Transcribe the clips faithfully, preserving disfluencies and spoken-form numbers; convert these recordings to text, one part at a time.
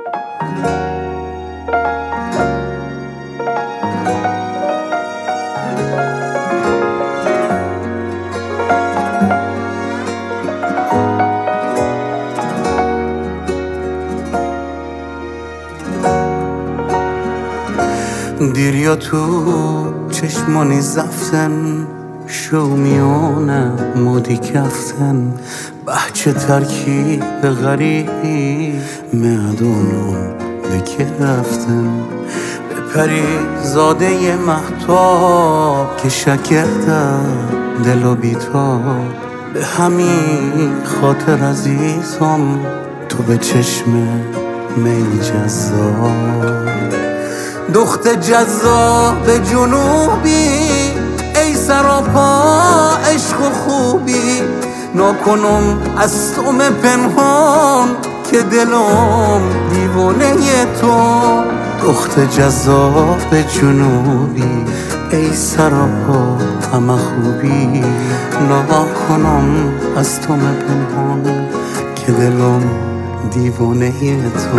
دیر یا تو چشمانی زفتن شومیانه مودی کفتن بحچه ترکیب غریبی معدونو بکه رفتن به پری زاده محتاب که شکرده دل و بیتاب به همین خاطر عزیزم تو به چشم می جذاب دخت جذاب جنوبی ای سراپا عشق و خوبی نکنم از تو پنهان که دلم دیوانه تو دخت جذاب جنوبی ای سراپا همه خوبی نکنم از تو پنهان که دلم دیوانه تو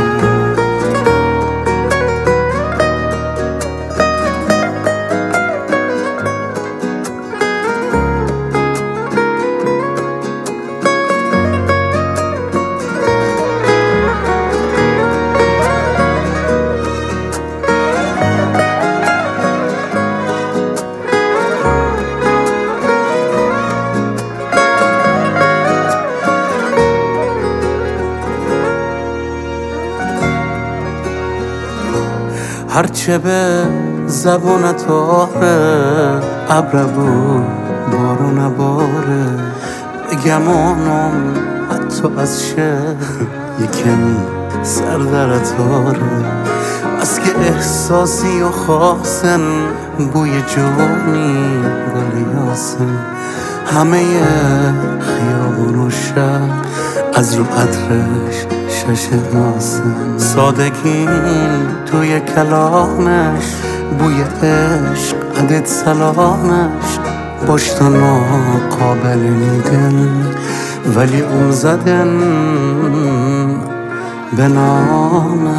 هرچه به زبانت آره ابر بود بارون باره بگمانم حتی از شهر یکمی سر در تاره بس که احساسی و خاصن بوی جونی گل یاسن همه خیابون و شهر از رو عطرش شش ناسن سادگین توی کلامش بوی عشق عدد سلامش باشتا ناقابل نیدن ولی اون زدن به نامش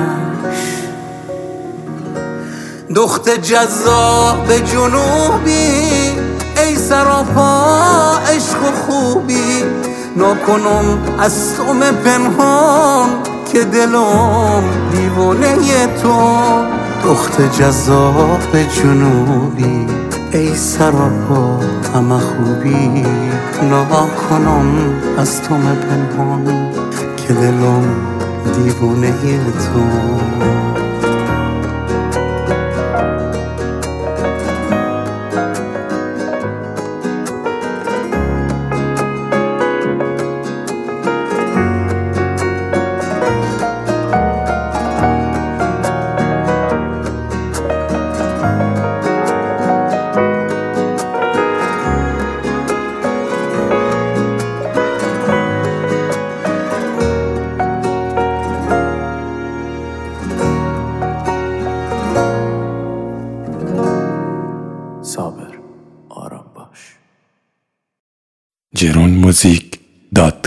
دخت جذاب جنوبی ای سراپا عشق و خوبی نکنم از تو پنهان که دلم دیوانه تو دخت جذاب جنوبی ای سراپا همه خوبی نکنم از تو پنهان که دلم دیوانه تو صابر آرام باش. جرون موزیک دات